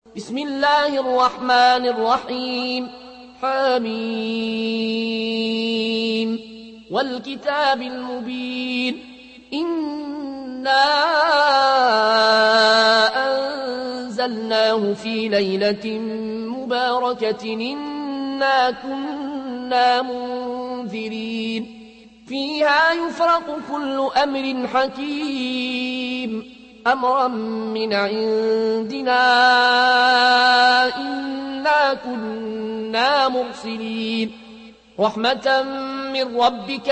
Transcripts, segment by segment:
بسم الله الرحمن الرحيم حميم والكتاب المبين إنا أنزلناه في ليلة مباركة إنا كنا منذرين فيها يفرق كل أمر حكيم أمرا من عندنا إنا كنا مرسلين رحمة من ربك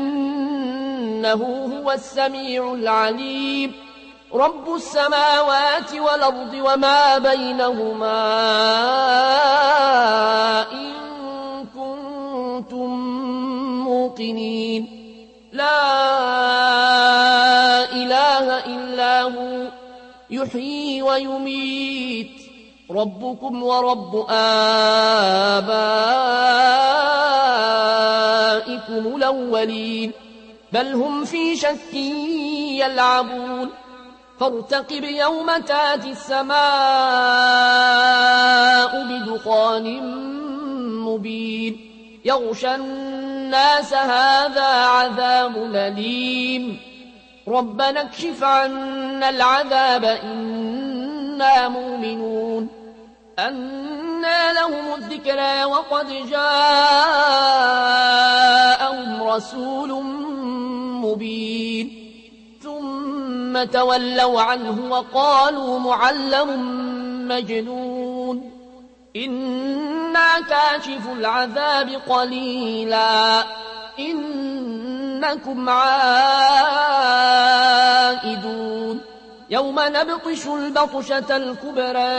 إنه هو السميع العليم رب السماوات والأرض وما بينهما إن كنتم موقنين لا إله إلا هو يحيي ويميت ربكم ورب آبائكم الأولين بل هم في شك يلعبون فارتقب يوم تاتي السماء بدخان مبين يغشى الناس هذا عذاب أليم ربنا اكشف عنا العذاب إنا مؤمنون أنى لهم الذكرى وقد جاءهم رسول مبين ثم تولوا عنه وقالوا معلم مجنون إنا كاشف العذاب قليلا إنكم عائدون يوم نبطش البطشة الكبرى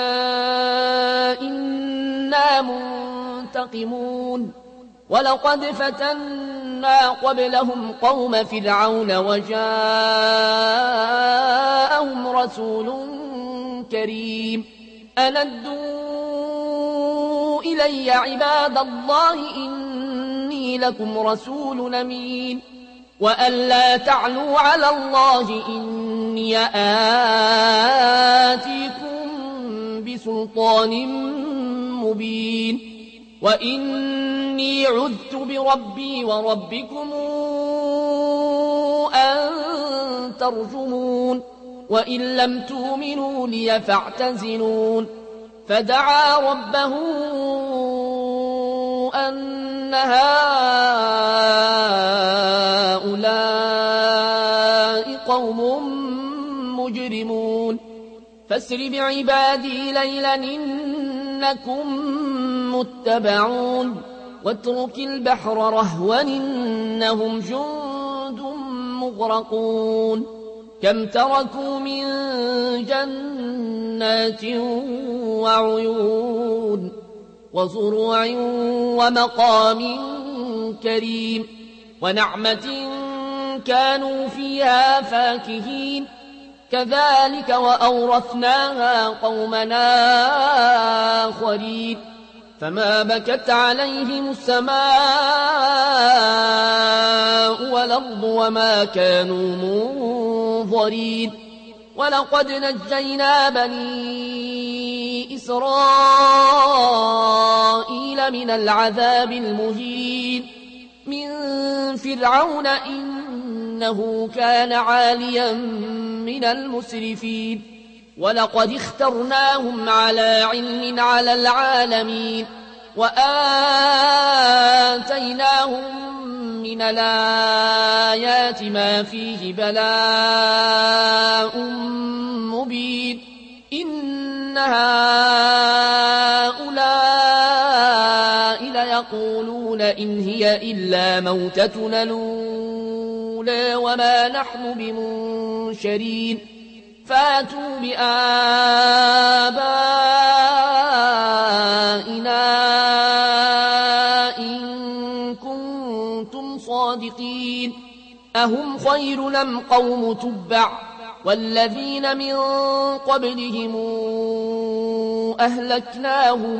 إنا منتقمون ولقد فتنا قبلهم قوم فرعون وجاءهم رسول كريم أندوا إلي عباد الله إني لكم رسول أمين وأن لا تعلوا على الله إني آتيكم بسلطان مبين وإني عذت بربي وربكم أن ترجمون وإن لم تؤمنوا لي فاعتزلون فدعا ربه أن هؤلاء قوم مجرمون فاسر بعبادي ليلا إنكم متبعون واترك البحر رهوا إنهم جند مغرقون كم تركوا من جنات وعيون وزروع ومقام كريم ونعمة كانوا فيها فاكهين كذلك وأورثناها قومنا آخرين فما بكت عليهم السماء والأرض وما كانوا منظرين ولقد نجينا بني إسرائيل من العذاب المهين من فرعون إنه كان عاليا من المسرفين ولقد اخترناهم على علم على العالمين وآتيناهم من الآيات ما فيه بلاء مبين إن هؤلاء ليقولون إن هي إلا موتتنا الأولى وما نحن بمنشرين فاتوا بآبائنا إن كنتم صادقين أهم خير أم قوم تبع والذين من قبلهم أهلكناهم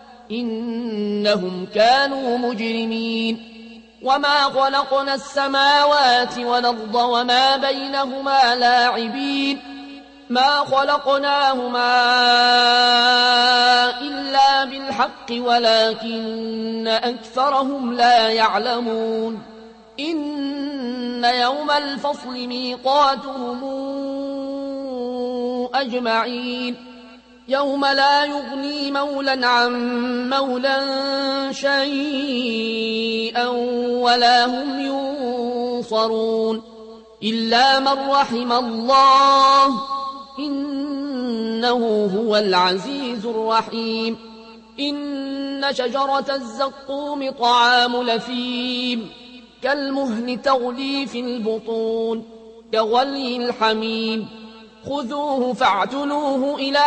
إنهم كانوا مجرمين وما خلقنا السماوات والأرض وما بينهما لاعبين ما خلقناهما بالحق ولكن أكثرهم لا يعلمون إن يوم الفصل ميقاتهم أجمعين يوم لا يغني مولا عن مولا شيئا ولا هم ينصرون إلا من رحم الله إنه هو العزيز الرحيم إن شجرة الزقوم طعام لثيم كالمهل تغلي في البطون كغلي الحميم خذوه فاعتلوه إلى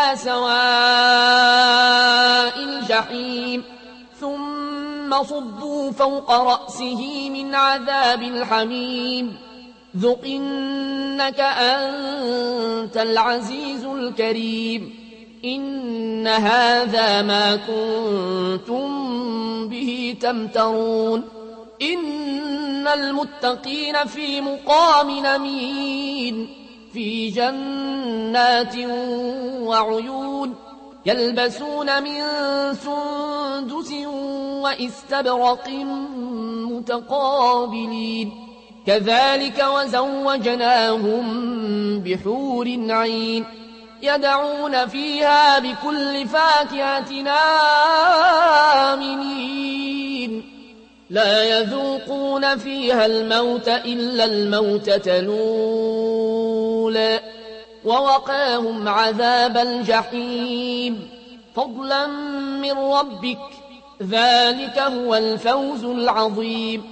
سواء الجحيم ثم صبوا فوق رأسه من عذاب الحميم ذق إنك أنت العزيز الكريم إن هذا ما كنتم به تمترون إن المتقين في مقام أمين في جنات وعيون يلبسون من سندس وإستبرق متقابلين كذلك وزوجناهم بحور عين يدعون فيها بكل فاكهة آمنين لا يذوقون فيها الموت إلا الموتة الأولى ووقاهم عذاب الجحيم فضلا من ربك ذلك هو الفوز العظيم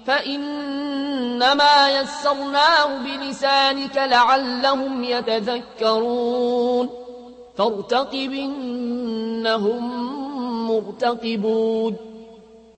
فإنما يسرناه بلسانك لعلهم يتذكرون فارتقب إنهم مرتقبون